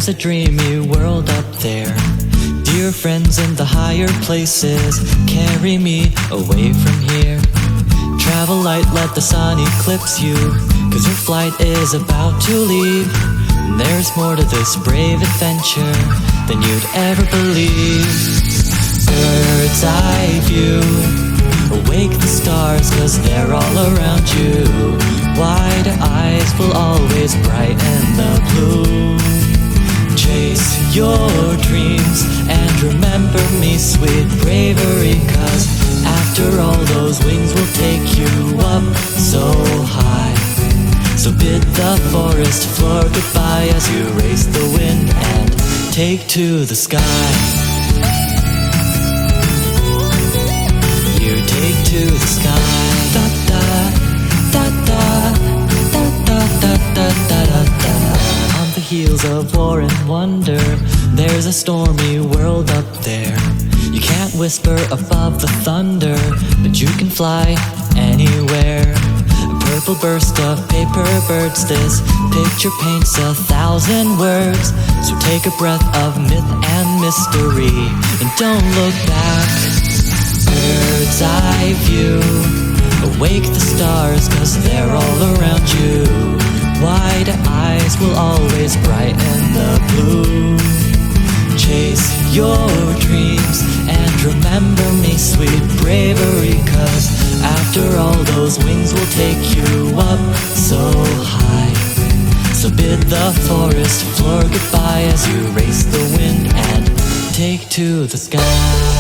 There's a dreamy world up there. Dear friends in the higher places, carry me away from here. Travel light, let the sun eclipse you, 'cause your flight is about to leave. And there's more to this brave adventure than you'd ever believe. Bird's eye view, awake the stars 'cause they're all around you. Wide eyes will always brighten the blue. Chase your dreams and remember me, sweet bravery, 'cause after all those wings will take you up so high. So bid the forest floor goodbye as you race the wind and take to the sky. You take to the sky. Da da da da da da da da da da da. On the heels of war and wonder, there's a stormy world up there. You can't whisper above the thunder, but you can fly anywhere. A purple burst of paper birds, this picture paints 1,000 words. So take a breath of myth and mystery and don't look back. Bird's eye view, awake the stars 'cause they're all around you. Wide eyes will always brighten the blue. Chase your dreams and remember me, sweet bravery, 'cause after all those wings will take you up so high. So bid the forest floor goodbye as you race the wind and take to the sky.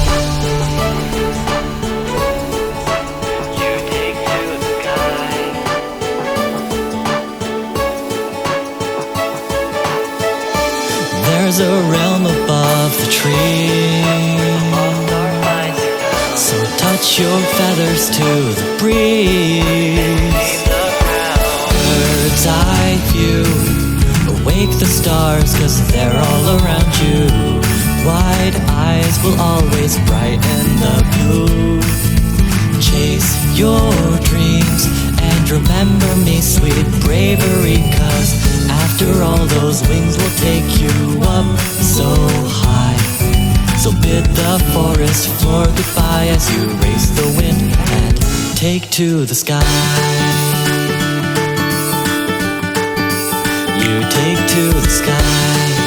There's a realm above the trees, so touch your feathers to the breeze. Bird's eye view, awake the stars 'cause they're all around you. Wide eyes will always brighten the blue. Chase your dreams and remember me, sweet bravery, 'cause after all those wings will take you up so high. So bid the forest floor goodbye as you race the wind and take to the sky. You take to the sky.